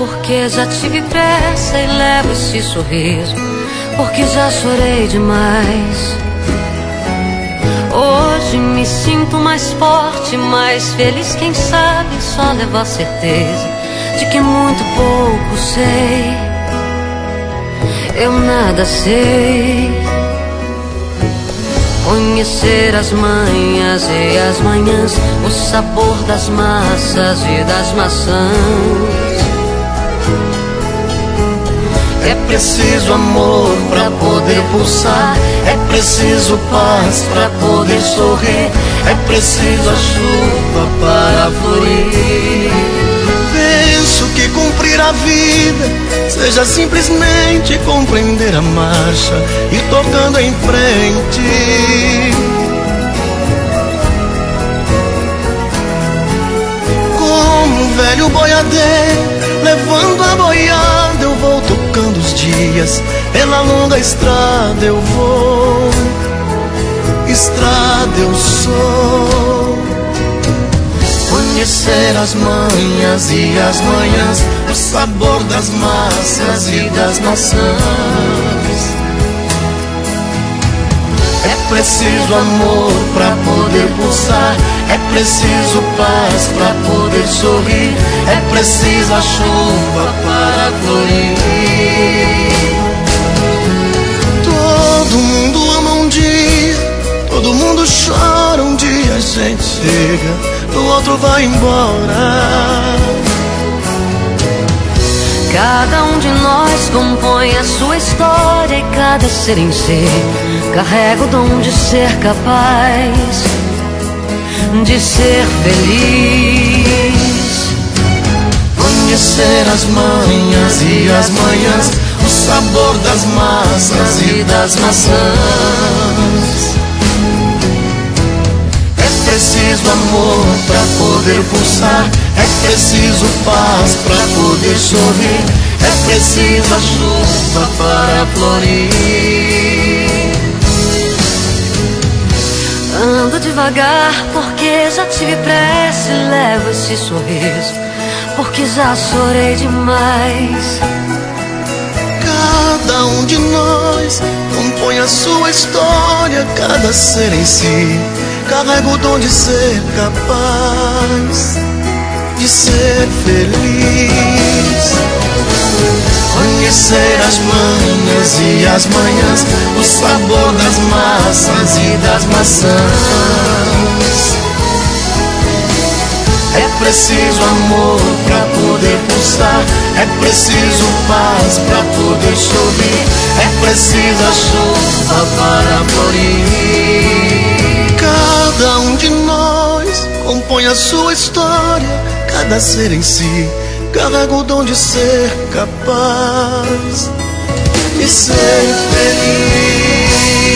porque já tive pressa e levo esse sorriso, porque já chorei demais. Hoje me sinto mais forte, mais feliz, quem sabe só levo a certeza de que muito pouco sei, eu nada sei. Conhecer as manhas e as manhãs, o sabor das massas e das maçãs. É preciso amor pra poder pulsar, é preciso paz pra poder sorrir, é preciso a chuva para florir. Penso que cumprir a vida seja simplesmente compreender a marcha e tocando em frente. Como um velho boiadeiro levando a boiada, eu vou tocando os dias, pela longa estrada eu vou, estrada eu sou. Conhecer as manhas e as manhãs, o sabor das massas e das maçãs. É preciso amor pra poder pulsar, é preciso paz pra poder sorrir, é preciso a chuva para florir. Todo mundo ama um dia, todo mundo chora um dia, a gente chega, o outro vai embora. Cada um de nós compõe a sua história e cada ser em si carrega o dom de ser capaz de ser feliz. Conhecer as manhas e as manhãs, o sabor das massas e das maçãs. É preciso amor pra poder pulsar, é preciso paz pra poder sorrir, é preciso a chuva para florir. Ando devagar porque já tive pressa e levo esse sorriso, porque já chorei demais. Cada um de nós compõe a sua história, cada ser em si carrega o dom de ser capaz de ser feliz. Conhecer as manhas e as manhãs, o sabor das massas e das maçãs. É preciso amor pra poder pulsar, é preciso paz pra poder sorrir, é preciso a chuva para florir. Cada um de nós compõe a sua história, cada ser em si carrega o dom de ser capaz de ser feliz.